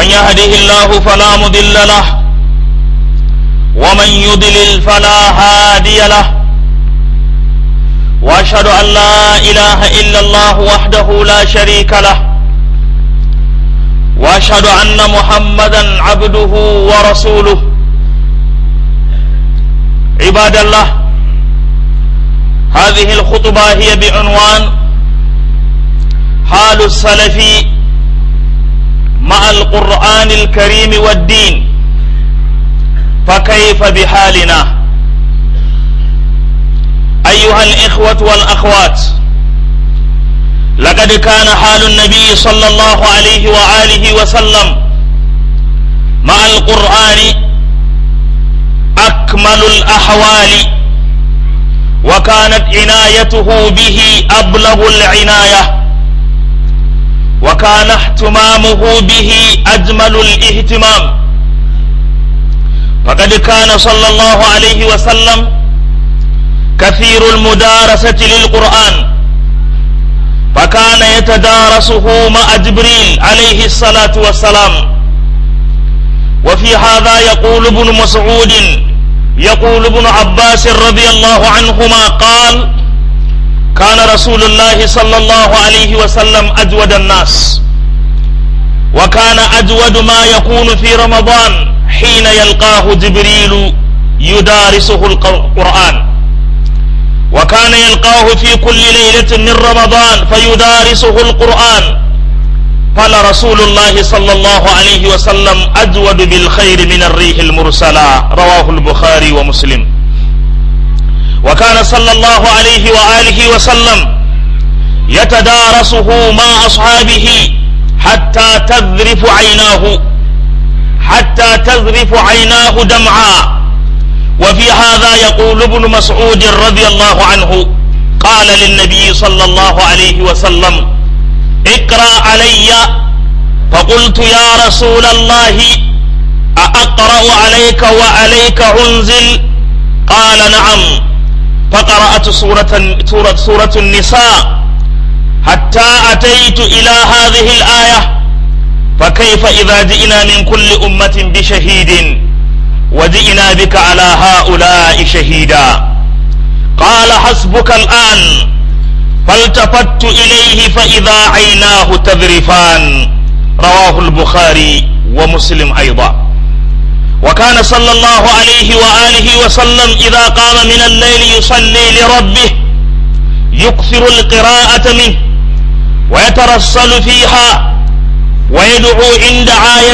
من يهده الله فلا مضل له ومن يضلل فلا هادي له وأشهد أن لا إله إلا الله وحده لا شريك له وأشهد أن محمدا عبده ورسوله. عباد الله، هذه الخطبة هي بعنوان حال السلف مع القرآن الكريم والدين، فكيف بحالنا؟ أيها الإخوة والأخوات، لقد كان حال النبي صلى الله عليه وآله وسلم مع القرآن أكمل الأحوال، وكانت عنايته به أبلغ العناية، وكان اهتمامه به أجمل الاهتمام. فقد كان صلى الله عليه وسلم كثير المدارسة للقرآن، فكان يتدارسه مع جبريل عليه الصلاة والسلام. وفي هذا يقول ابن مسعود يقول ابن عباس رضي الله عنهما قال: كان رسول الله صلى الله عليه وسلم أجود الناس، وكان أجود ما يكون في رمضان حين يلقاه جبريل يدارسه القرآن، وكان يلقاه في كل ليلة من رمضان فيدارسه القرآن. فلرسول الله صلى الله عليه وسلم أجود بالخير من الريح المرسلة، رواه البخاري ومسلم. وكان صلى الله عليه وآله وسلم يتدارسه مع أصحابه حتى تذرف عيناه دمعا. وفي هذا يقول ابن مسعود رضي الله عنه: قال للنبي صلى الله عليه وسلم: اقرأ علي. فقلت: يا رسول الله، أقرأ عليك وعليك أنزل؟ قال: نعم. فقرأت سورة النساء حتى أتيت إلى هذه الآية: فكيف إذا جئنا من كل أمة بشهيد وجئنا بك على هؤلاء شهيدا. قال: حسبك الآن. فالتفت إليه فإذا عيناه تذرفان، رواه البخاري ومسلم أيضا. وكان صلى الله عليه وآله وسلم إذا قام من الليل يصلي لربه يكثر القراءة منه ويترسل فيها ويدعو عند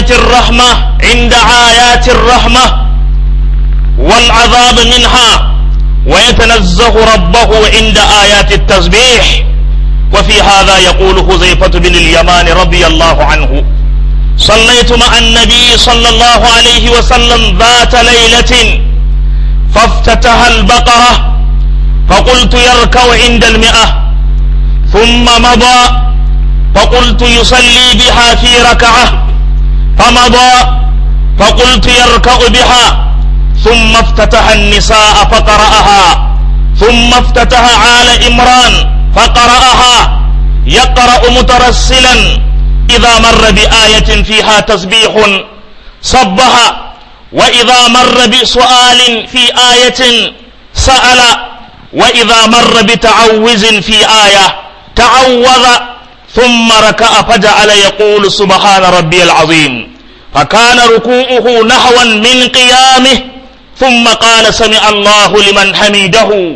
آيات الرحمة والعذاب منها، ويتنزه ربه عند آيات التسبيح. وفي هذا يقول حذيفة بن اليمان رضي الله عنه: صليت مع النبي صلى الله عليه وسلم ذات ليلة فافتتح البقرة فقلت يركع عند 100، ثم مضى فقلت يصلي بها في ركعة، فمضى فقلت يركع بها، ثم افتتح النساء فقرأها، ثم افتتح آل عمران فقرأها، يقرأ مترسلا إذا مر بآية فيها تسبيح صبها، وإذا مر بسؤال في آية سأل، وإذا مر بتعوذ في آية تعوذ، ثم ركع فجعل يقول: سبحان ربي العظيم. فكان ركوعه نحوا من قيامه، ثم قال: سمع الله لمن حمده،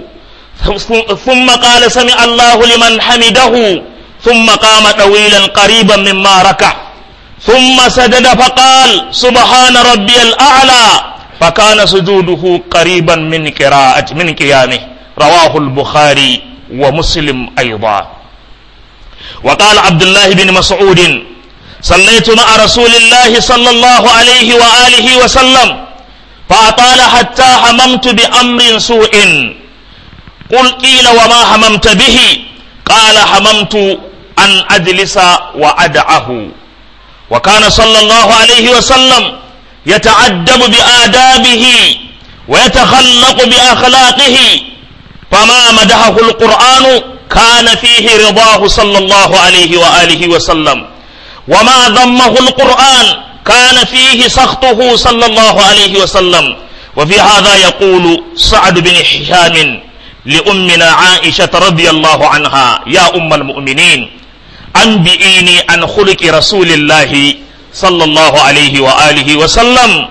ثم قام طويلا قريبا مما ركع، ثم سجد فقال: سبحان ربي الأعلى، فكان سجوده قريبا من قيامه، رواه البخاري ومسلم أيضا. وقال عبد الله بن مسعود: صليت مع رسول الله صلى الله عليه وآله وسلم فأطال حتى هممت بأمر سوء. قيل: وما هممت به؟ قال: هممت أن أجلس وأدعه. وكان صلى الله عليه وسلم يتعجب بآدابه ويتخلق بأخلاقه، فما مدحه القرآن كان فيه رضاه صلى الله عليه وآله وسلم، وما ذمه القرآن كان فيه سخطه صلى الله عليه وسلم. وفي هذا يقول سعد بن هشام لأمنا عائشة رضي الله عنها: يا أم المؤمنين، أنبئيني عن خلق رسول الله صلى الله عليه وآله وسلم.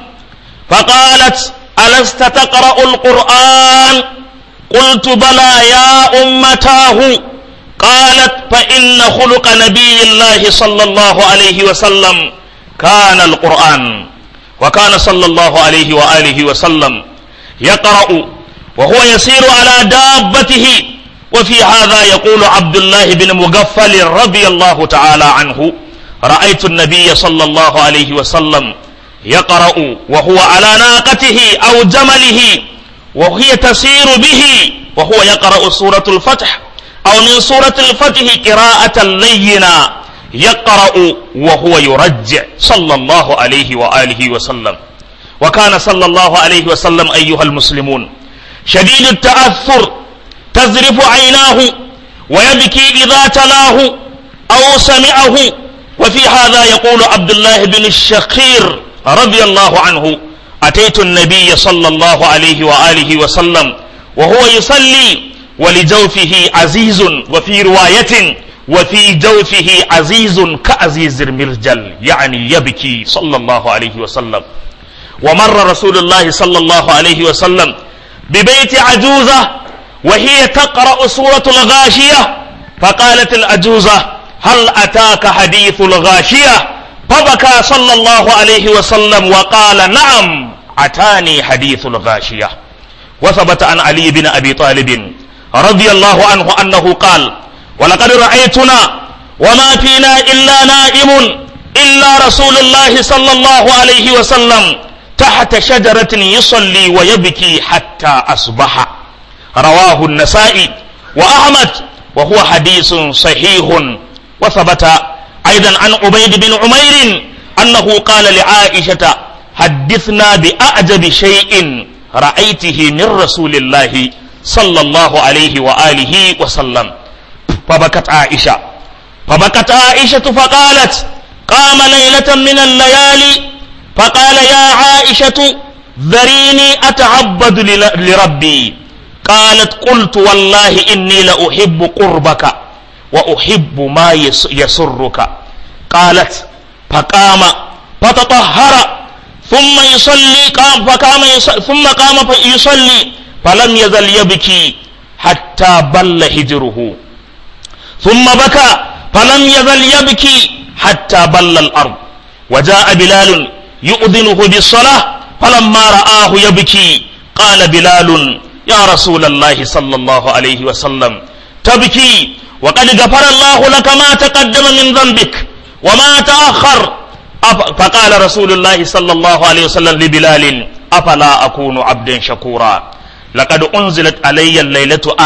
فقالت: ألست تقرأ القرآن؟ قلت: بلى يا أمتاه. قالت: فإن خلق نبي الله صلى الله عليه وسلم كان القرآن. وكان صلى الله عليه وآله وسلم يقرأ وهو يسير على دابته. وفي هذا يقول عبد الله بن مغفل رضي الله تعالى عنه: رأيت النبي صلى الله عليه وسلم يقرأ وهو على ناقته أو جمله وهي تسير به، وهو يقرأ سورة الفتح أو من سورة الفتح قراءة لينة، يقرأ وهو يرجع صلى الله عليه وآله وسلم. وكان صلى الله عليه وسلم أيها المسلمون شديد التأثر، تذرف عيناه ويبكي إذا تلاه أو سمعه. وفي هذا يقول عبد الله بن الشخير رضي الله عنه: أتيت النبي صلى الله عليه وآله وسلم وهو يصلي ولجوفه عزيز، وفي رواية وفي جوفه عزيز كعزيز المرجل، يعني يبكي صلى الله عليه وسلم. ومر رسول الله صلى الله عليه وسلم ببيت عجوزة وهي تقرأ سورة الغاشية، فقالت العجوزة: هل أتاك حديث الغاشية؟ فبكى صلى الله عليه وسلم وقال: نعم أتاني حديث الغاشية. وثبت عن علي بن أبي طالب رضي الله عنه أنه قال: ولقد رأيتنا وما فينا إلا نائم إلا رسول الله صلى الله عليه وسلم تحت شجرة يصلي ويبكي حتى أصبح. رواه النسائي وأحمد وهو حديث صحيح. وثبت أيضا عن عبيد بن عمير أنه قال لعائشة: حدثنا بأعجب شيء رأيته من رسول الله صلى الله عليه وآله وسلم. فبكت عائشة فقالت: قام ليلة من الليالي فقال: يا عائشة ذريني أتعبد لربي. قالت: قلت والله إني لأحب قربك وأحب ما يسرك. قالت: فقام فتطهر ثم قام فيصلي فلم يزل يبكي حتى بل هجره، ثم بكى فلم يزل يبكي حتى بل الأرض. وجاء بلال يؤذنه بالصلاة فلما رآه يبكي قال بلال: يا رسول الله صلى الله عليه وسلم تبكي وقد غفر الله لك ما تقدم من ذنبك وما تأخر. فقال رسول الله صلى الله عليه وسلم لبلال: أفلا أكون عبدا شكورا؟ لقد أنزلت علي الليلة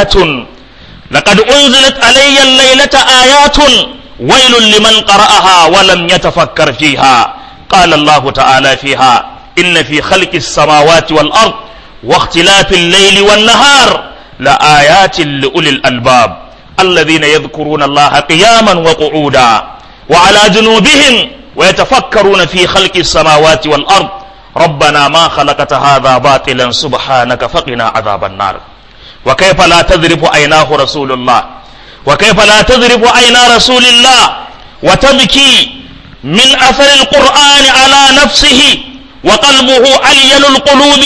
آيات ويل لمن قرأها ولم يتفكر فيها. قال الله تعالى فيها: إن في خلق السماوات والأرض واختلاف الليل والنهار لآيات لأولي الألباب الذين يذكرون الله قياما وقعودا وعلى جنوبهم ويتفكرون في خلق السماوات والأرض ربنا ما خلقت هذا باطلا سبحانك فقنا عذاب النار. وكيف لا تذرف عيناه رسول الله، وكيف لا تذرف عينا رسول الله وتبكي من أثر القرآن على نفسه وقلبه ألين القلوب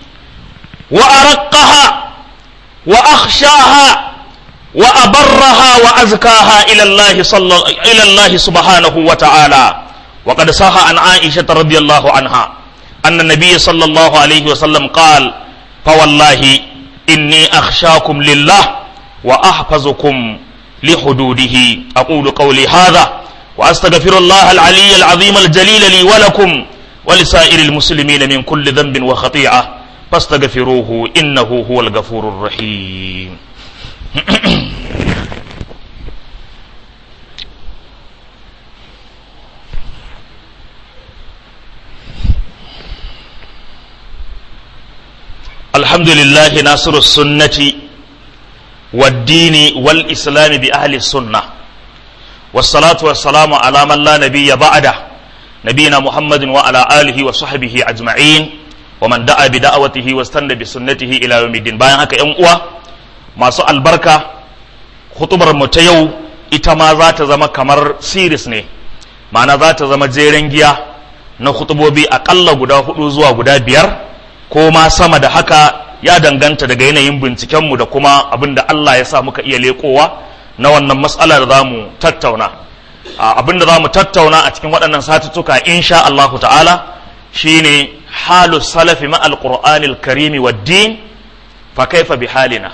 وأرقها وأخشاها وأبرها وأزكاها إلى الله سبحانه وتعالى. وقد صح عن عائشة رضي الله عنها أن النبي صلى الله عليه وسلم قال: فوالله إني أخشاكم لله وأحفظكم لحدوده. أقول قولي هذا وأستغفر الله العلي العظيم الجليل لي ولكم ولسائر المسلمين من كل ذنب وخطيئة فاستغفروه إنه هو الغفور الرحيم. الحمد لله ناصر السنة والدين والإسلام بأهل السنة، والصلاة والسلام على من لا نبي بعده نبينا محمد وعلى آله وصحبه أجمعين ومن دعا بدعوته واستنى بسنته إلى يوم الدين. bayan haka ƴan uwa masu albarka, hutubar mu ta yau ita ma za ta zama kamar series ne, ma'ana za ta zama jeren giya na hutubobi akalla guda 4 zuwa guda 5 ko ma sama da haka, ya danganta daga yanayin bincikenmu da kuma abin da Allah ya sa muka iya leƙowa na wannan matsala da za mu tattauna. Abin da za mu tattauna a cikin waɗannan satuttuka insha Allah ta'ala shine halu salafi ma'al qur'anil karimi wad din fa kaifa bi halina,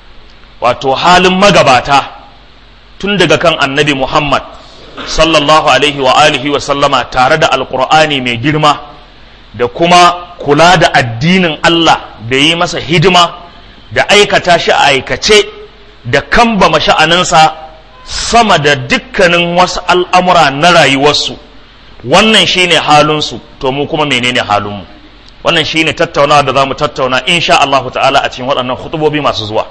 wato halin magabata tun daga kan annabi Muhammad sallallahu alaihi wa alihi wa sallama tare da alqur'ani mai girma da kuma kula da addinin Allah da yi masa hidima da aikata shi a aikace da kambama sha'aninsa sama da dukkanin wasu al'amura na rayuwarsu. Wannan shine halinsu, to mu kuma menene halinmu? Wannan shine tattaunawa da za mu tattauna insha Allah ta'ala a cikin waɗannan hutubobi masu zuwa.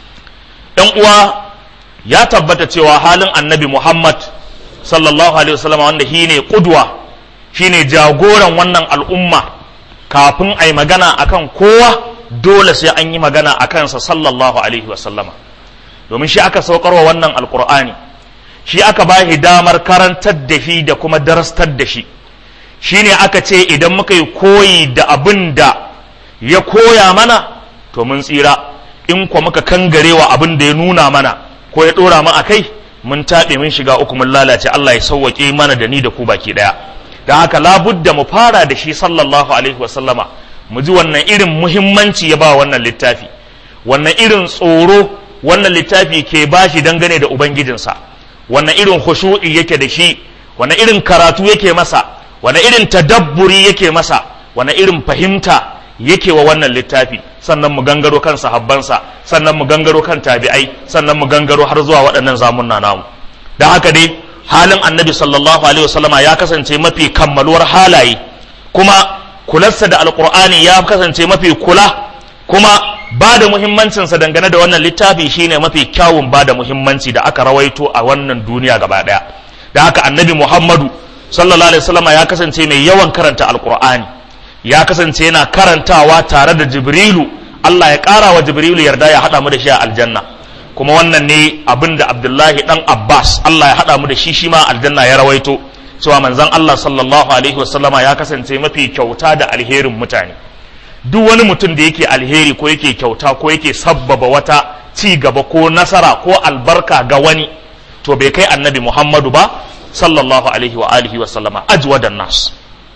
‘Yan uwa, ya tabbata cewa halin annabi Muhammad sallallahu alaihi wasallam, wanda shine ƙudwa, shine jagoran wannan al'umma, kafin a yi magana akan kowa dole sai an yi magana a kansa sallallahu alaihi wasallama, domin shi aka saukarwa wannan alkur'ani, shi aka ba shi damar karantar da shi da kuma darastar da shi. Shi ne aka ce idan muka yi koyi da abin da ya koya mana to mun tsira, in kuwa muka kangarewa abin da ya nuna mana ko ya ɗora mu a kai, mun taɓe, mun shiga uku, mun lalace. Allah ya sauwaƙe mana da ni da ku baki ɗaya. Da haka labudda mu fara da shi sallallahu alaihi wasallama, mu ji wannan irin muhimmanci ya ba wannan littafi, wannan irin tsoro wannan littafi ke bashi dangane da ubangijinsa, wannan irin khushu'i yake da shi, wannan irin karatu yake masa, wannan irin tadabburi yake masa, wannan irin fahimta yake wa wannan littafi. Sannan mu gangaro kan sahabbansa, sannan mu gangaro kan tabi'ai, sannan mu gangaro har zuwa waɗannan zamunna namu. Da haka dai halin annabi sallallahu alaihi wasallama ya kasance mafi kammaluwar halaye, kuma kularsa da alqur'ani ya kasance mafi kula, kuma ba da muhimmancinsa dangane da wannan littafi shine mafi kyawun ba da muhimmanci da aka rawaito a wannan duniya gaba daya. Da haka annabi Muhammadu sallallahu alaihi wasallama ya kasance mai yawan karanta alqur'ani, ya kasance yana karantawa tare da Jibrilu. Allah ya ƙara wa Jibrilu yarda ya haɗa mu da shi a aljanna, kuma wannan ne abin da Abdullahi ɗan Abbas Allah ya haɗa mu da shi ma aljanna ya rawaito, cewa manzon Allah sallallahu alaihi wasallama ya kasance mafi kyauta da alherin mutane. Duk wani mutum da yake alheri ko yake kyauta ko yake sabbaba wata ci gaba ko nasara ko albarka ga wani, to bai kai annabi Muhammadu ba sallallahu alaihi wa alihi wasallama ajwadan nas.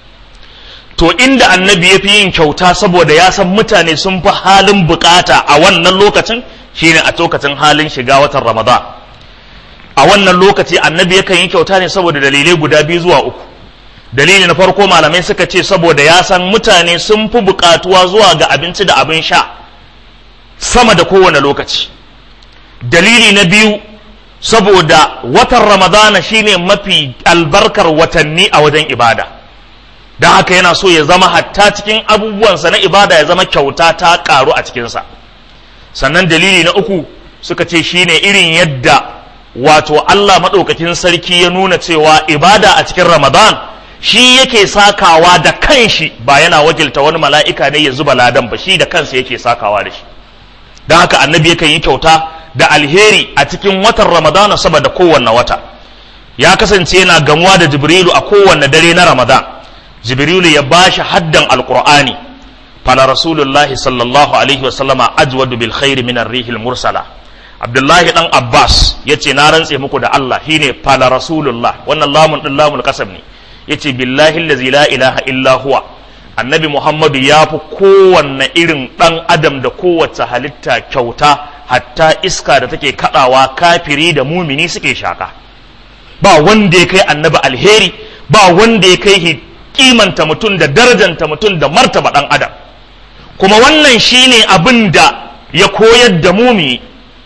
To inda annabi ya fi yin kyauta saboda ya san mutane sun fi halin bukata a wannan lokacin shine a lokacin halin shiga watan Ramadan. A wannan lokaci annabi yakan yi kyauta ne saboda dalilai guda 2 zuwa 3. Dalili na farko, malamai suka ce saboda ya san mutane sun fi bukatuwa zuwa ga abinci da abin sha sama da kowane lokaci. Dalili na biyu, saboda watan Ramadana shine mafi albarkar watanni a wajen ibada, don haka yana so ya zama hatta cikin abubuwansa na ibada ya zama kyauta ta karu a cikinsa. Sannan dalili na uku suka ce shine irin yadda wato Allah maɗaukakin sarki ya nuna cewa ibada a cikin Ramadan shi yake sakawa da kanshi, ba yana wakilta wani mala'ika ne ya zuba ladan ba, shi da kansa yake sakawa da shi. Don haka annabi yakan yi kyauta da alheri a cikin watan Ramadana saboda kowanne wata. Ya kasance yana gamuwa da Jibrilu a kowanne dare na Ramadan. Jibrilu ya bashi haddan alqur'ani. Fala rasulullahi sallallahu alaihi wa sallama ajwadu bil khairi min ar-rihil mursala. Abdullahi dan Abbas yace na rantse muku da Allah, shine fala rasulullah, wannan lamun din lamul qasam ne. Yace billahi allazi la ilaha illa huwa, annabi Muhammadu ya fi kowanne irin dan adam da kowace halitta kyauta, hatta iska da take kadawa kafiri da mumini suke shaka. Ba wanda ya kai annabi alheri, ba wanda ya kai kimanta mutum da darajanta mutum da martaba dan adam. Kuma wannan shine abin da ya koyar da mumi,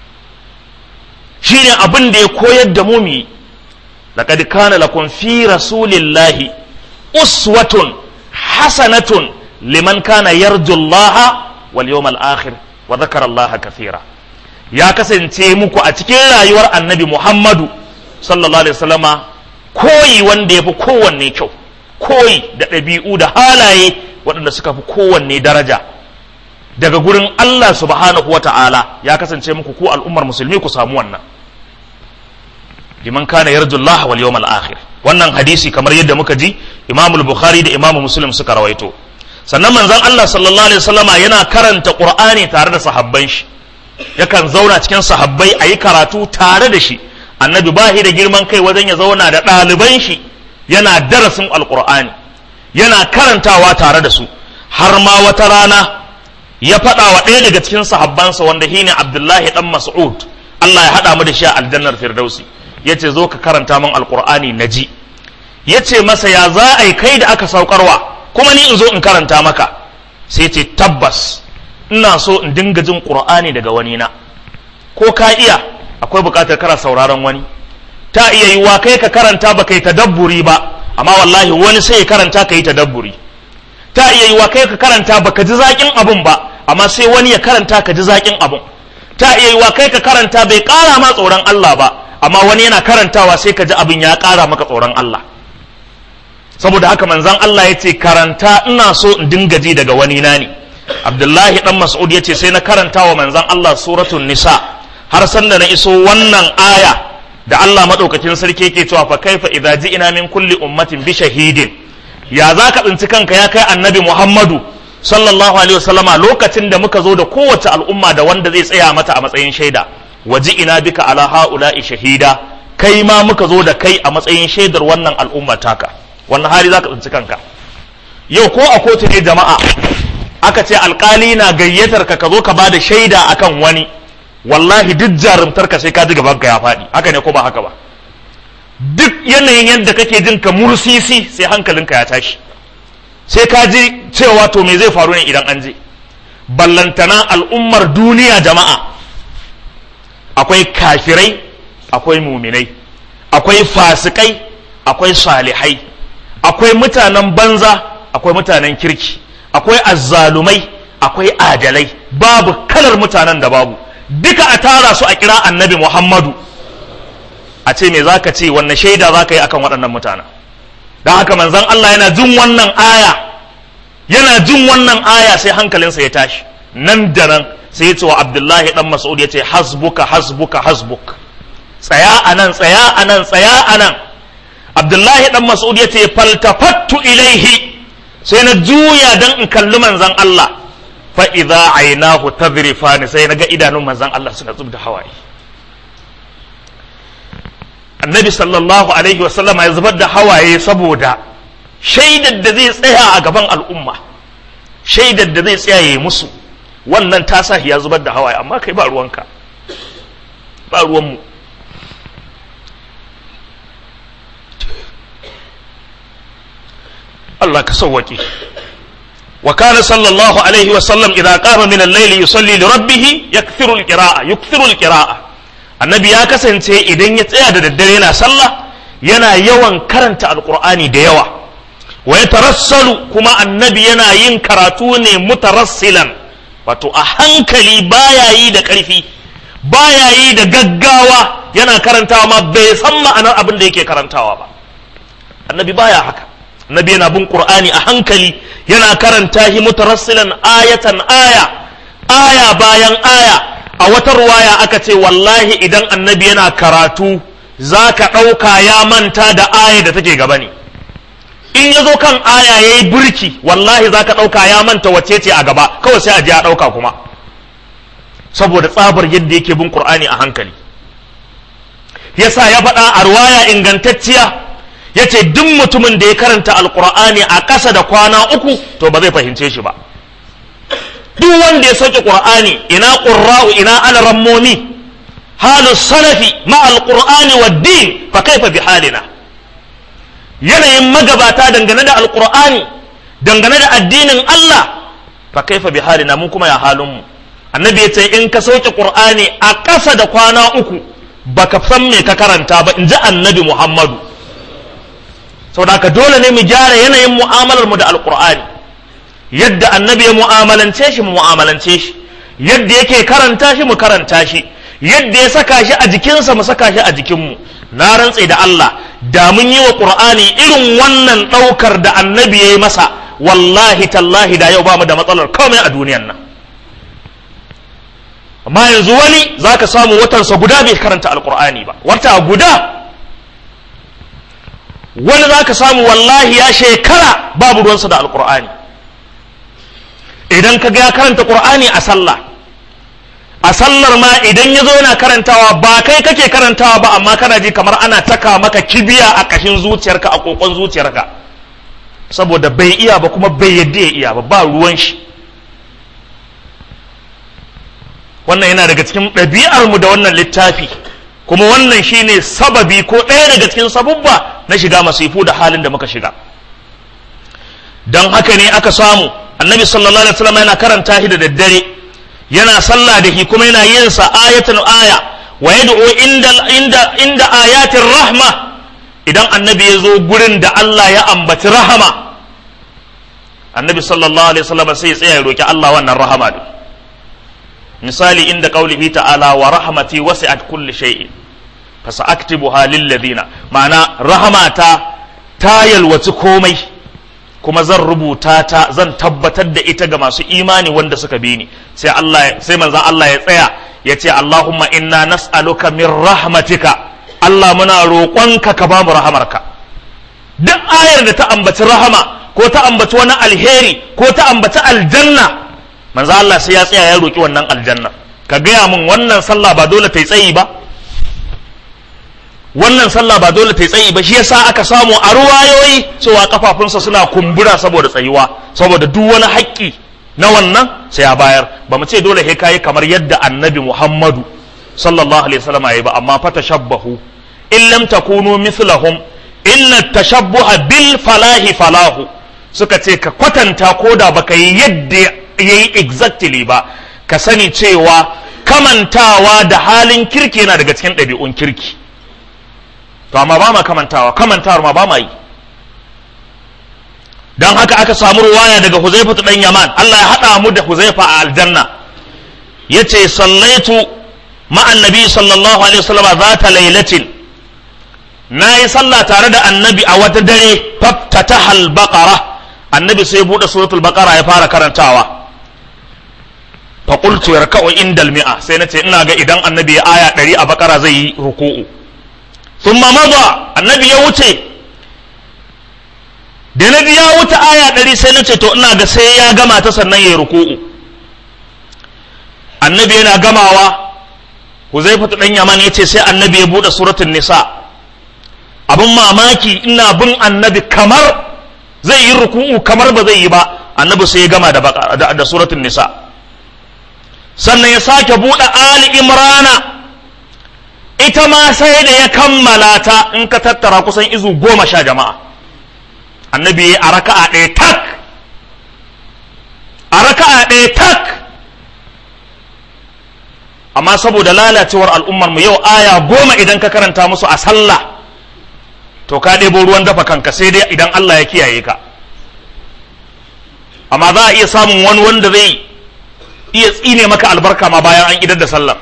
shine abin da ya koyar da mumi. laqad kana lakum fi rasulillahi uswatun hasanatun liman kana yarju Allah wal yawmal akhir wa dhakara Allah kathira. Ya kasance muku a cikin rayuwar annabi Muhammadu sallallahu alaihi wasallama koyi wanda yafi kowanne kyau, koyi da ɗabi'u da halaye waɗanda suka fi kowanne daraja daga gurin Allah subhanahu wa ta'ala ya kasance muku ku al'ummar musulmi ku samu wannan liman kana yarjullaha wal yawmal akhir. Wannan hadisi kamar yadda muka ji Imam al-Bukhari da Imam Muslim suka rawaito. Sannan manzon Allah sallallahu alaihi wasallama yana karanta Qur'ani tare da sahabban shi, yakan zauna cikin sahabbai ayi karatu tare da shi. Annabi bahi da girman kai wajen ya zauna da ɗaliban shi yana darasin alqur'ani, yana karantawa tare da su. Har ma wata rana ya faɗa wa ɗaya daga cikin sahabbansa wanda shine Abdullahi dan Mas'ud, Allah ya haɗa mu da shi a aljannar Firdausi, yace zo ka karanta min alqur'ani naji. Yace masa ya za a yi kai da aka saukarwa kuma ni in zo in karanta maka? Sai ce tabbas ina so in dinga jin qur'ani daga wani na. Ko ka iya, akwai buƙatar kana sauraron wani. Ta iya yiwa kai ka karanta ba kai tadabburi ba, amma wallahi wani sai ya karanta ka yi tadabburi. Ta iya yiwa kai ka karanta ba ka ji zaƙin abun ba, amma sai wani ya karanta ka ji zaƙin abun. Ta iya yiwa kai ka karanta bai ƙara ma tsoron Allah ba, amma wani yana karantawa sai ka ji abin ya ƙara maka tsoron Allah. Saboda haka manzon Allah ya ce karanta ina so in dinga ji daga wani na ne. Abdullahi dan Mas'ud ya ce sai na karanta wa manzon Allah suratul Nisa har sanda na iso wannan aya da Allah madaukakin sarki yake cewa fa kaifa idza ji'na min kulli ummatin bi shahidin. Ya za ka tsinci kanka ya kai annabi Muhammadu sallallahu alaihi wasallama lokacin da muka zo da kowace al'umma da wanda zai tsaya mata a matsayin shaida. Waji'ina bika ala ha'ula'i shahida, kai ma muka zo da kai a matsayin shaidar wannan al'umma taka. Wannan hali zaka tsinci kanka yau ko a kotu ne jama'a aka ce alkali na gayyatar ka zo ka bada shaida akan wani, wallahi duk jarumtar ka sai ka ji gaban ka ya faɗi. Haka ne ko ba haka ba? Duk yanayin yadda kake jin ka mursisi sai hankalinka ya tashi, sai ka ji cewa to me zai faru ne idan an je. Ballantana al'ummar duniya jama'a, akwai kafirai, akwai muminai, akwai fasikai, akwai salihai, akwai mutanen banza, akwai mutanen kirki, akwai azzalumai, akwai adalai, babu kalar mutanen da babu. Duka a tara su a kira annabi Muhammadu, a ce me zaka ce, wanne shaida zaka yi akan waɗannan mutanen? Don haka manzon Allah yana jin wannan aya sai hankalinsa ya tashi. Nan da nan sai ya ce wa Abdullahi dan Mas'ud, ya ce hasbuka hasbuka hasbuk, tsaya anan tsaya anan tsaya anan. Abdullahi dan Mas'ud ya ce faltafattu ilaihi, sai na juya dan in kalli manzon Allah, fa idza aynahu tadrifani, sai naga idanun manzon Allah suna zubda hawaye. Annabi sallallahu alaihi wasallam ya zubar da hawaye saboda shaidar da zai tsaya a gaban al'umma, shaidar da zai tsaya yayi musu, wannan ta sa ya zubar da hawaye. Amma kai ba ruwanka, ba ruwanmu. Allah ka sauwake. Wa kana sallallahu alaihi wa sallam idza qama min al-layli yusalli li rabbih yukthiru al-qira'a. Annabi ya kasance idan ya tsaya da daddare yana sallah yana yawan karanta alqur'ani da yawa. Wa yatarassalu, kuma annabi yana yin karatu ne mutarassilan, wato a hankali, baya yi da ƙarfi, baya yi da gaggawa, yana karantawa ma bai san ma'anar abin da yake karantawa ba. Annabi baya haka. Annabi yana bin Qur'ani a hankali, yana karanta shi mutarassilan, ayatan aya bayan aya. A wata ruwaya aka ce wallahi idan annabi yana karatu zaka ɗauka ya manta da aya da take gaba ne. In ya zo kan aya yayi burki, wallahi zaka ɗauka ya manta wacce ce a gaba, kawai sai a je a ɗauka kuma, saboda tsabar yadda yake bin Qur'ani a hankali. Yasa ya faɗa a ruwaya ingantacciya, yace duk mutumin da ya karanta alqur'ani a ƙasa da kwana 3 to ba zai fahimce shi ba. Duk wanda ya sauke qur'ani, ina qurra'u ina alarammomi, halus salafi ma alqur'ani wad din fa kaifa bi halina. Yanayin magabata dangane da alqur'ani, dangane da addinin Allah, fa kaifa bi halina, mun kuma ya halin mu. Annabi ya ce in ka sauke qur'ani a ƙasa da kwana 3 baka san me ka karanta ba, in ji annabi Muhammadu. Saboda haka dole ne mu gyara yanayin mu'amalar mu da alqur'ani. Yadda annabi ya mu'amalance shi mu mu'amalance shi, yadda yake karanta shi mu karanta shi, yadda ya saka shi a jikinsa mu saka shi a jikinmu. Na rantse da Allah, da mun yi wa Qur'ani irin wannan ɗaukar da annabi ya yi masa, wallahi tallahi da yau ba mu da matsalar komai a duniyan nan. Amma yanzu wani za ka samu watansa guda bai karanta alƙur'ani ba, wata guda. Wani za ka samu wallahi ya shekara babu ruwansa da alƙur'ani. Idan ka ga ya karanta ƙur'ani a sallah, a sallar ma idan ya zo yana karantawa ba kai kake karantawa ba, amma kana ji kamar ana taka maka kibiya a ƙashin zuciyarka, a ƙoƙon zuciyarka, saboda bai iya ba kuma bai yadda ya iya ba ruwan shi. Wannan yana daga cikin ɗabi'armu da wannan littafi, kuma wannan shine sababi ko ɗaya daga cikin sabubba na shiga masifu da halin da muka shiga. Don haka ne aka samu annabi sallallahu alaihi wasallam yana karanta shi da daddare, yana sallah da shi kuma yana yin sa ayatan aya, wa yad'u inda ayatin rahma. Idan annabi ya zo gurin da Allah ya ambaci rahama, annabi sallallahu alaihi wasallam sai ya tsaya ya roki Allah wannan rahama din. Misali inda qaulihi ta'ala wa rahmati wasi'at kulli shay'in fasa'aktibuha lil ladina, ma'ana rahamata ta yalwaci komai kuma zan rubuta ta, zan tabbatar da ita ga masu imani wanda suka bi ni. Sai manzon Allah ya tsaya ya ce Allahumma inna nas'aluka min rahmatika, Allah muna roƙonka ka ba mu rahamarka. Duk ayar da ta ambaci rahama ko ta ambaci wani alheri ko ta ambaci aljanna, manzon Allah sai ya tsaya ya roƙi wannan aljanna. Ka gaya min wannan sallah ba dole ta yi tsayi ba? Wannan sallah ba dole ta yi tsayi ba, shi yasa aka samu a ruwayoyi cewa kafafunsa suna kumbura saboda tsayuwa, saboda duk wani haƙƙi na wannan sai ya bayar. Ba mu ce dole he kai kamar yadda annabi Muhammadu sallallahu alaihi wasallam yayi ba, amma fa tashabbahu in lam takunu mithlahum inna tashabbuha bil falahi falahu. Suka ce ka kwatanta koda baka yi yadda yayi exactly ba, ka sani cewa kamantawa da halin kirki yana daga cikin ɗabi'un kirki. To amma ba ma kamantawar ma ba ma yi. Don haka aka samu ruwaya daga Huzaifa dan Yaman, Allah ya haɗa mu da Huzaifa a aljanna, yace sallaitu ma'an nabi sallallahu alaihi wasallam zata lailatin, nayi sallah tare da annabi a wata dare, faftataha al-baqara, annabi sai bude suratul baqara ya fara karantawa. Fa qultu yarka'u indal mi'a, sai nace ina ga idan annabi ya aya 100 a baqara zai yi ruku'u. Thumma madha, annabi ya wuce, da nabi ya wuce aya 100 sai nace to ina ga sai ya gama ta sannan ya ruku'u. Annabi yana gamawa, Huzaifa dan Yaman yace sai annabi ya bude suratul nisa. Abun mamaki, ina bin annabi kamar zai yi ruku'u kamar ba zai yi ba, annabi sai ya gama da suratul nisa. Sannan ya sake bude Ali Imrana, ita ma sai da ya kammala ta, in ka tattara kusan izu 10 jama'a. Annabi ya a raka'a ɗaya tak. Amma saboda lalacewar al'ummar mu yau aya 10 idan ka karanta musu a sallah, to ka ɗebo ruwan dafa kanka, sai dai idan Allah ya kiyaye ka. Amma za a iya samun wani wanda zai iya tsine maka albarka ma bayan an idar da sallar.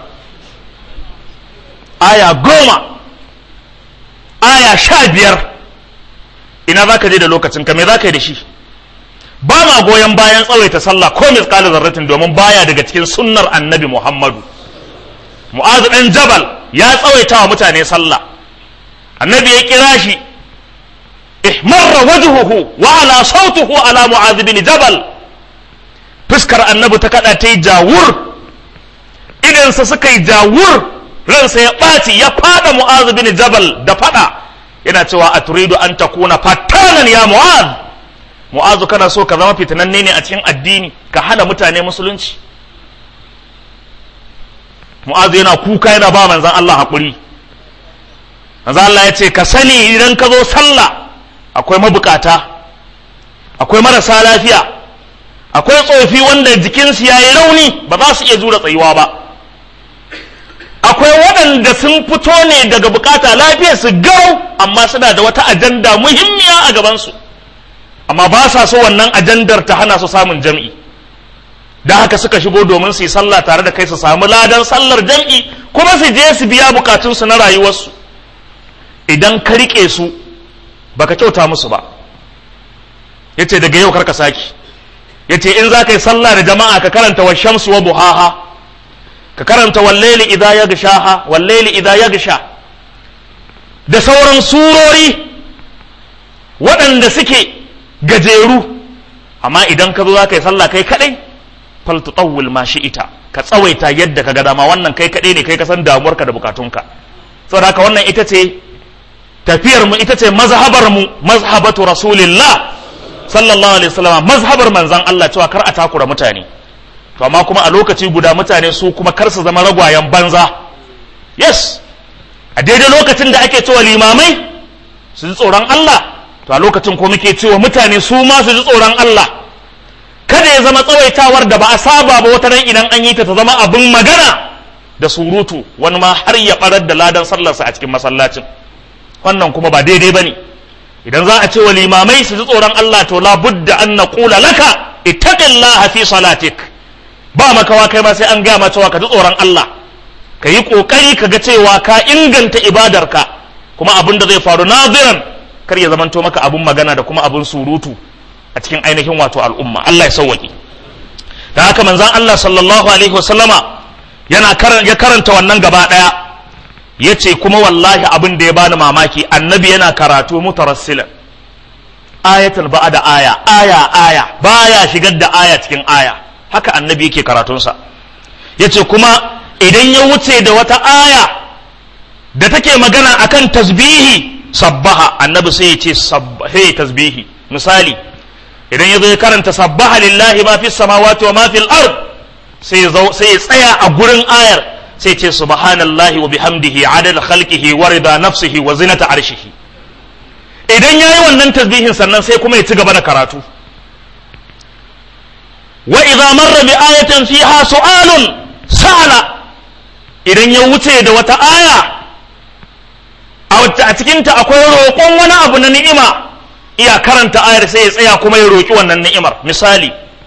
Aya 10, aya 15, ina za ka je da lokacin ka, me za ka yi da shi? Ba ma goyon bayan tsawaita sallah ko misqala zarratin, domin baya daga cikin sunnar annabi Muhammadu. Mu'adh dan Jabal ya tsawaita wa mutane sallah, annabi ya kira shi, ihmarra wajhuhu wa ala sautuhu ala Mu'adh bin Jabal, fuskar annabi ta kada ta yi jawur, idansa suka yi jawur, ransa ya ɓaci, ya fada Mu'adh bin Jabal da fada, yana cewa aturidu an takuna fattanan ya Mu'adh. Mu'adh, kana so ka zama fitananne ne a cikin addini, ka hana mutane musulunci? Mu'adh yana kuka, yana ba manzon Allah hakuri. Manzon Allah ya ce ka sani idan ka zo sallah akwai mabukata, akwai marasa lafiya, akwai tsofi wanda jikinsu yayi rauni ba za su iya jura tsayuwa ba, akwai waɗanda sun fito ne daga bukata, lafiyar su garau, amma suna da wata ajanda muhimmiya a gabansu, amma ba sa so wannan ajandar ta hana su samun jam'i, da haka suka shigo domin su yi sallah tare da kai, su samu ladan sallar jam'i kuma su je su biya bukatunsu na rayuwarsu. idan ka rike su baka kyauta musu ba. Yace daga yau karka saki. Yace in za ka yi sallah da jama'a ka karanta wa shamsu wa buhaha, ka karanta wal layli idha yaghshaha wal layli idha yaghsha, da sauran surori waɗanda suke gajeru. Amma idan ka zo za ka yi sallah kai kadai, fal tutawwil ma shi'ita, ka tsawaita yadda ka ga dama. wannan kai kadai ne, kai ka san damuwarka da bukatunka. Saboda haka wannan ita ce tafiyar mu, ita ce mazhabar mu, mazhabatu rasulillah sallallahu alaihi wasallam, mazhabar manzan Allah, cewa kar a takura mutane. To amma kuma a lokaci guda mutane su kuma kar su zama ragwayen banza. Yes, a daidai lokacin da ake cewa limamai su ji tsoron Allah, to a lokacin ko muke cewa mutane su ma su ji tsoron Allah. Kada ya zama tsawaitawar da ba a saba ba, wata ran idan an yi ta zama abin magana da surutu, wani ma har ya barar da ladan sallarsa a cikin masallacin. Wannan kuma ba daidai bane. Idan za a ce wa limamai su ji tsoron Allah, to la budda an naqula laka ittaqillaha fi salatik. Ba makawa kai ma sai an gaya ma cewa ka ji tsoron Allah, ka yi kokari ka ga cewa ka inganta ibadarka. Kuma abin da zai faru nadiran, kar ya zamanto maka abun magana da kuma abun surutu a cikin ainihin wato al'umma. Allah ya sauwaki. Da haka manzon Allah sallallahu alaihi wasallama ya karanta wannan gaba daya. Yace kuma wallahi abin da ya bani mamaki, annabi yana karatu mutarassilan, ayatan ba'da aya, aya baya shigar da aya cikin aya. Haka annabi yake karatunsa. Yace kuma idan ya wuce da wata aya da take magana akan tasbihi, sabbaha, annabi sai ya ce sabbahi tasbihi. Misali, idan ya zo ya karanta sabbaha lillahi ma fis samawati wa ma fil ard, sai ya tsaya a gurin ayar, sai ce subhanallahi wa bihamdihi adad khalqihi wa rida nafsihi wa zinata arshihi. Idan yayi wannan tasbihin sannan sai kuma ya ci gaba da karatu. Wa idza marra bi ayatin fiha su'alun sa'ala, idan ya wuce da wata aya a cikin ta akwai roƙon wani abu na ni'ima, iya karanta ayar sai ya tsaya kuma ya roƙi wannan ni'imar. Misali,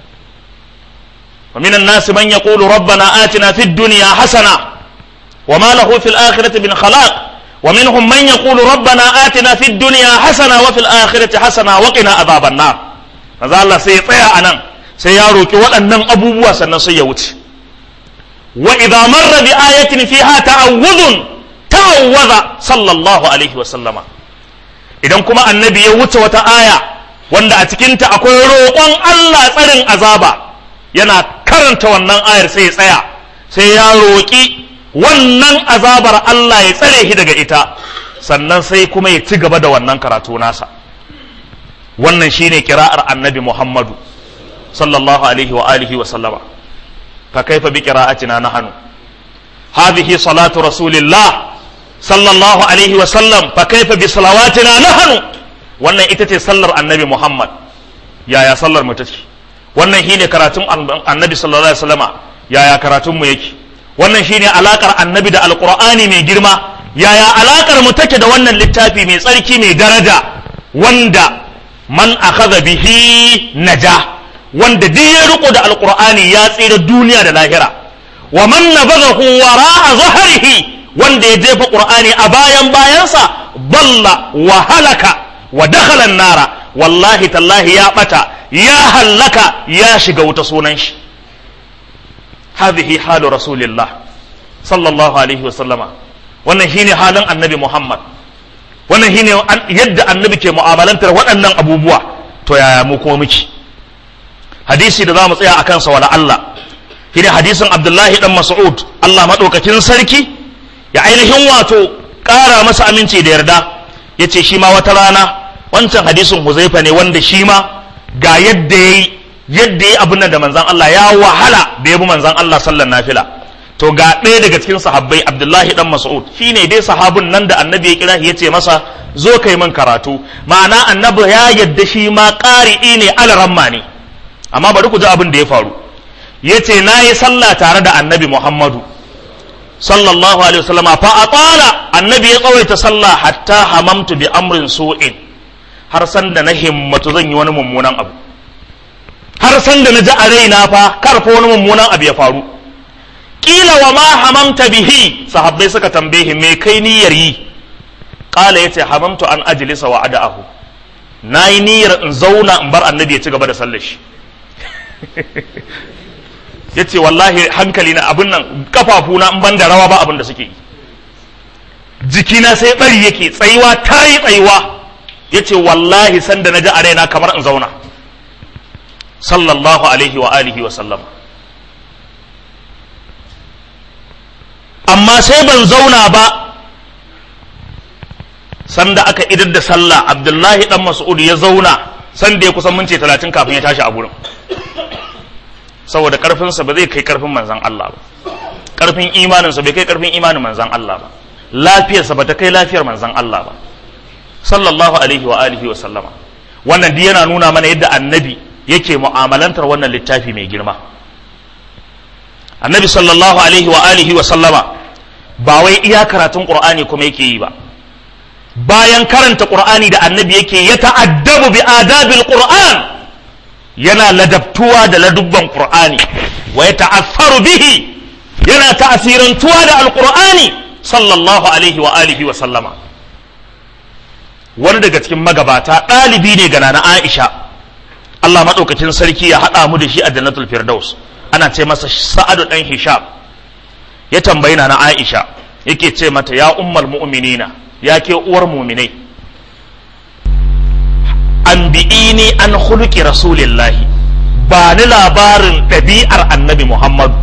ومن الناس من يقول ربنا آتنا في الدنيا حسنة وما له في الآخرة من خلاق ومنهم من يقول ربنا آتنا في الدنيا حسنة وفي الآخرة حسنة وقنا عذاب النار. maza Allah sai ya tsaya anan, sai ya roki waɗannan abubuwa sannan sai ya wuce. wa idza marra bi ayatin fiha ta'awwadha sallallahu alaihi wa sallama. Idan kuma annabi ya wuce wata aya wanda a cikin ta akwai roƙon Allah tsarin azaba, yana karanta wannan ayar sai ya tsaya, sai ya roƙi wannan azabar Allah ya tsare shi daga ita, sannan sai kuma ya ci gaba da wannan karatu nasa. Wannan shine kira'ar annabi Muhammadu sallallahu alaihi wa alihi wa sallama. fa kaifa bi qira'atina nahnu? hadhihi salatu rasulillah sallallahu alaihi wa sallam, fa kaifa bi salawatina nahnu? wannan ita ce sallar annabi Muhammad. Yaya sallar mu take? wannan shine karatun annabi sallallahu alaihi wasallama. Yaya karatun mu yake? wannan shine alakar annabi da alqur'ani mai girma. Yaya alakar mu take da wannan littafi mai tsarki mai daraja, wanda man akhadha bihi naja, wanda duk ya riko da alqur'ani ya tsira duniya da lahira. wa man nabaghahu wara'a zahrihi, wanda ya jefa qur'ani a bayansa, dalla wa halaka wa dakhala an-nara, wallahi tallahi ya bata, ya hallaka, ya shiga wuta sunan shi. hadhihi halu rasulillah sallallahu alaihi wasallama. wannan shine halin annabi Muhammad. wannan shine yadda annabi ke mu'amalantar waɗannan abubuwa. to yaya mu kuma muke? hadisi da zamu tsaya akan sa wala Allah shine hadisin Abdullahi dan Mas'ud, Allah madaukakin sarki ya ainihin wato ƙara masa aminci da yarda. yace shi ma wata rana, wancan hadisin Huzaifa ne, wanda shi ma ga yadda yayi abin nan da manzon Allah, ya wahala da yabi manzon Allah sallan nafila. to ga ɗaya daga cikin sahabbai, Abdullahi dan Mas'ud, shine dai sahabin nan da annabi ya kira shi yace masa zo kai min karatu. ma'ana annabi ya yadda shi ma ƙari'i ne, alaramma ne. amma bari ku ji abin da ya faru. yace nayi sallah tare da annabi Muhammadu sallallahu alaihi wasallama, fa atala, annabi ya tsawaita sallah, hatta hamamtu bi amrin su'in, har san da na himmatu zan yi wani mummunan abu, har san da na ji a raina fa karfa wani mummunan abu ya faru. kila wa ma hamamta bihi, sahabbai suka tambaye me kai niyyar yi? qala yace hamamtu an ajlisa wa ada'ahu, nayi niyyar in zauna in bar annabi ya ci gaba da sallar shi. Yace wallahi hankali na abin nan, kafafuna in ban da rawa ba abin da suke yi, jikina sai bari yake, tsayuwa tayi tsayuwa. Yace wallahi sanda naji a raina kamar in zauna. Sallallahu alaihi wa alihi wa sallam. Amma sai ban zauna ba, sanda aka idar da sallah Abdullahi dan Mas'ud ya zauna sanda ya kusan minti 30 kafin ya tashi a gurin, saboda karfinsa ba zai kai karfin manzon Allah ba, karfin imaninsa bai kai karfin imanin manzon Allah ba, lafiyarsa ba ta kai lafiyar manzon Allah ba sallallahu alaihi wa alihi wa sallama. Wannan duk yana nuna mana yadda annabi yake mu'amalantar wannan littafi mai girma. Annabi sallallahu alaihi wa alihi wa sallama ba wai iya karatun Qur'ani kuma yake yi ba, bayan karanta Qur'ani da annabi yake ya ta'addabu bi adabil Qur'an, yana ladabtuwa da ladubban Qur'ani, wa ya ta'assaru bihi, yana ta'asirantuwa da Al-Qur'ani sallallahu alaihi wa alihi wa sallama. Wani daga cikin magabata ɗalibi ne ga Nana Aisha, Allah maɗaukakin sarki ya haɗa mu da shi a Jannatul Firdaus, ana ce masa Sa'adu ɗan Hisham. Ya tambayi Nana Aisha, yake ce mata, ya ummul mu'minina, ya ke uwar mu'minai, anbi'ini an khuluqi rasulillahi, ba ni labarin ɗabi'ar annabi Muhammadu.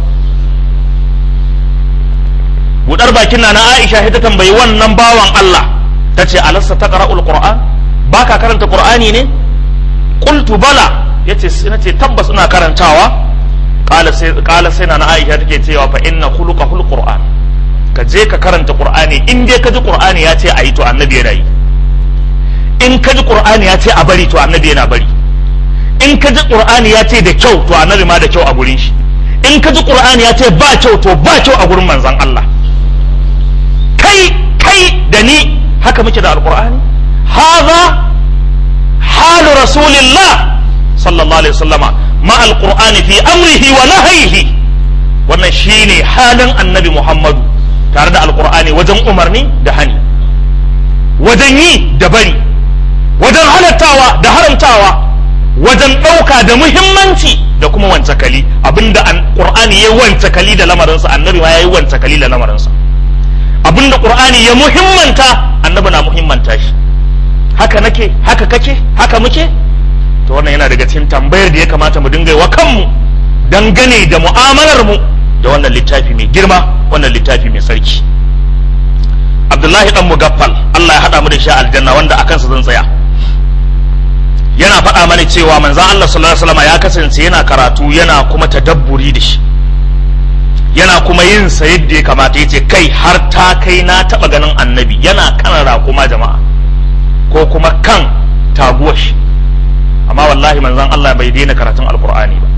Budar bakin Nana Aisha ta tambayi wannan bawan Allah, ta ce alasta taqra'ul Qur'an, baka karanta Qur'ani ne? Qultu bala, yace nace tabbas ina karantawa. Qala sai Nana Aisha take cewa fa inna khuluqahul Qur'an, ka je ka karanta Qur'ani, in dai ka ji Qur'ani ya ce ayi to annabi yana yi, in ka ji Qur'ani ya ce a bari to annabi yana bari, in ka ji Qur'ani ya ce da kyau to annabi ma da kyau a gurin shi, in ka ji Qur'ani ya ce ba kyau to ba kyau a gurin manzon Allah. Kai da ni haka muke da Al-Qur'ani. Hadha halu rasulillah sallallahu alaihi wasallama ma al-Qur'ani fi amrihi wa nahyihi. Wannan shine halin annabi Muhammadu tare da Al-Qur'ani wajen umarni da hani, wajen yi da bari, wajen halattawa da haramtawa, wajen ɗauka da muhimmanci da kuma wancakali. Abinda Qur'ani ya wancakali da lamarinsa, annabi ma ya yi wancakali da lamarinsa. Abinda Qur'ani ya muhimmanta, annabi na muhimmanta shi. Haka nake, haka kake, haka muke. To wannan yana daga cikin tambayar da ya kamata mu dinga wa kanmu dangane da mu'amalar mu da wannan littafi mai girma, wannan littafi mai sarki. Abdullahi dan Mugaffal, Allah ya hada mu da shi aljanna, wanda akan sa zan tsaya, yana faɗa mana cewa manzon Allah sallallahu alaihi wasallam ya kasance yana karatu yana kuma tadabburi da shi, yana kuma yin sa yadda ya kamata. Yace kai har ta kai na taba ganin annabi yana kan raƙuma jama'a, ko kuma kan taguwar shi, amma wallahi manzon Allah bai daina karatun alqur'ani ba.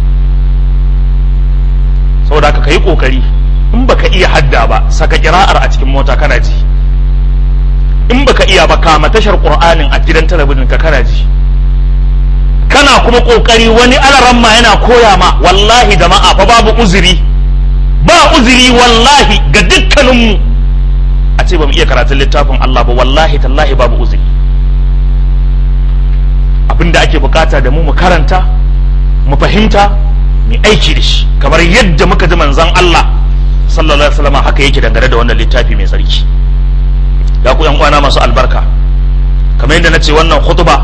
Saboda haka kai kokari, in baka iya hadda ba saka kira'ar a cikin mota kana ji, in baka iya ba kama tashar qur'anin a gidan talabijin ka kana ji, kana kuma kokari wani alaramma yana koya ma. Wallahi jama'a fa babu uzuri, ba uzuri wallahi ga dukkaninmu a ce ba mu iya karatun littafin Allah ba. Wallahi tallahi babu uzuri. Abinda ake bukata da mu karanta, mu fahimta, mu aiki da shi, kamar yadda muka ji manzon Allah sallallahu alaihi wasallam haka yake dangane da wannan littafi mai tsarki. Ya ku yan uwana masu albarka, kamar yadda nace wannan khutba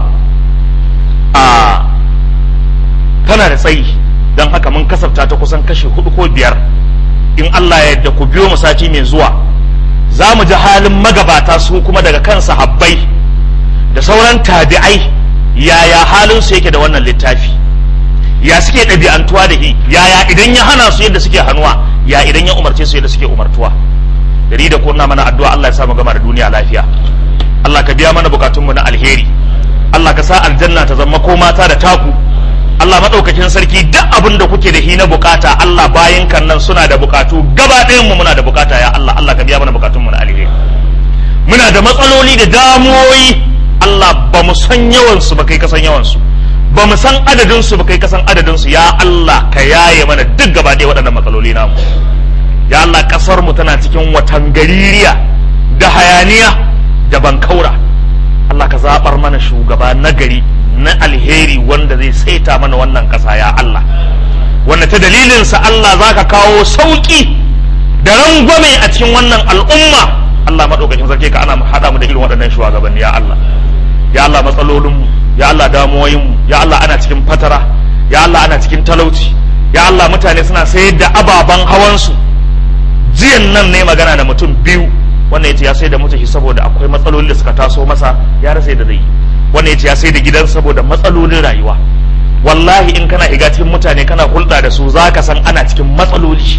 tana da tsayi, don haka mun kasafta ta kusan kashi 4 ko 5. In Allah ya yarda ku biyo mu sati mai zuwa, za mu ji halin magabata su kuma daga kan sahabbai da sauran tabi'ai, yaya halin su yake da wannan littafi, ya suke ɗabi'antuwa da shi, yaya idan ya hana su yadda suke hannuwa, ya idan ya umarce su yadda suke umartuwa. Da ni da ku na mana addu'a Allah ya sa mu gama da duniya lafiya. Allah ka biya mana bukatunmu na alheri, Allah ka sa aljanna ta zama ko mata da taku. Allah madaukakin sarki, duk abin da kuke da shi na bukata, Allah bayan kan nan suna da bukatu, gaba ɗayan mu muna da bukata ya Allah. Allah ka biya mana bukatunmu na alheri. Muna da matsaloli da damuwoyi, Allah ba mu san yawan su ba, kai ka san yawan su, ba mu san adadin su ba, kai ka san adadin su. Ya Allah ka yaye mana duk gaba ɗaya waɗannan matsaloli namu. Ya Allah, kasar mu tana cikin watan gaririya da hayaniya da bankaura. Allah ka zabar mana shugaba nagari na alheri wanda zai saita mana wannan ƙasa ya Allah, wanda ta dalilinsa Allah za ka kawo sauƙi da rangwame a cikin wannan al'umma. Allah maɗaukakin sarki ka ana haɗa mu da irin waɗannan shugabanni ya Allah. Ya Allah matsalolinmu, ya Allah damuwoyinmu, ya Allah ana cikin fatara, ya Allah ana cikin talauci, ya Allah mutane suna sayar da ababen hawansu. Jiyan nan ne magana da mutum biyu, wannan yace ya sai da motar shi saboda akwai matsaloli da suka taso masa ya rasa da zai yi, wannan yace ya sai da gidan saboda matsalolin rayuwa. Wallahi in kana higa cikin mutane kana hulɗa da su zaka san ana cikin matsaloli.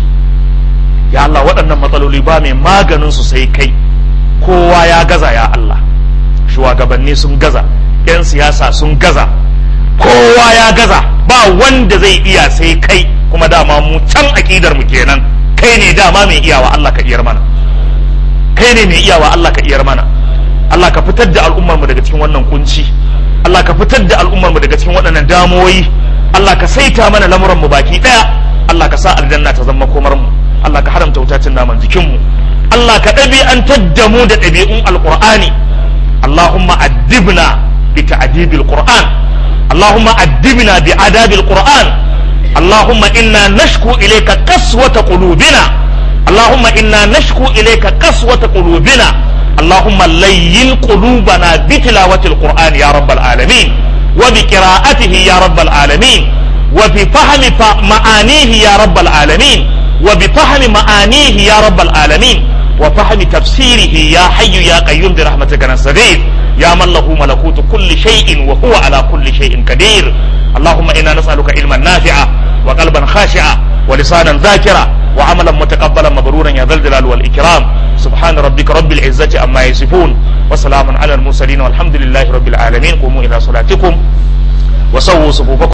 Ya Allah waɗannan matsaloli ba mai maganin su sai kai, kowa ya gaza ya Allah, shugabanni sun gaza, 'yan siyasa sun gaza, kowa ya gaza, ba wanda zai iya sai kai, kuma dama mu can aƙidar mu kenan, kai ne dama mai iyawa Allah ka iyar mana, kai ne mai iyawa Allah ka iyar mana. Allah ka fitar da al'ummar mu daga cikin wannan kunci, Allah ka fitar da al'ummar mu daga cikin waɗannan damuwoyi, Allah ka saita mana lamuran mu baki ɗaya, Allah ka sa aljanna ta zama komar mu, Allah ka haramta wutacin naman jikinmu, Allah ka ɗabi'antar da mu da ɗabi'un alƙur'ani. Allahumma addibna bi ta'dibil Qur'an, Allahumma addibna bi adabil Qur'an, Allahumma inna nashku ilayka qaswata qulubina, Allahumma inna nashku ilayka qaswata qulubina, Allahumma layyin qulubana bi tilawatil Qur'an ya rabbal alamin, wa bi qira'atihi ya rabbal alamin, wa bi fahmi ma'anihi ya rabbal alamin, وبفهم معانيه يا رب العالمين، وفهم تفسيره يا حي يا قيوم برحمتك نستغيث، يا من له ملكوت كل شيء وهو على كل شيء قدير. اللهم إنا نسألك علما نافعا وقلبا خاشعا ولسانا ذاكرا وعملا متقبلا مبرورا يا ذا الجلال والإكرام. سبحان ربك رب العزة عما يصفون وسلام على المرسلين والحمد لله رب العالمين. قوموا إلى صلاتكم وسووا صفوفكم.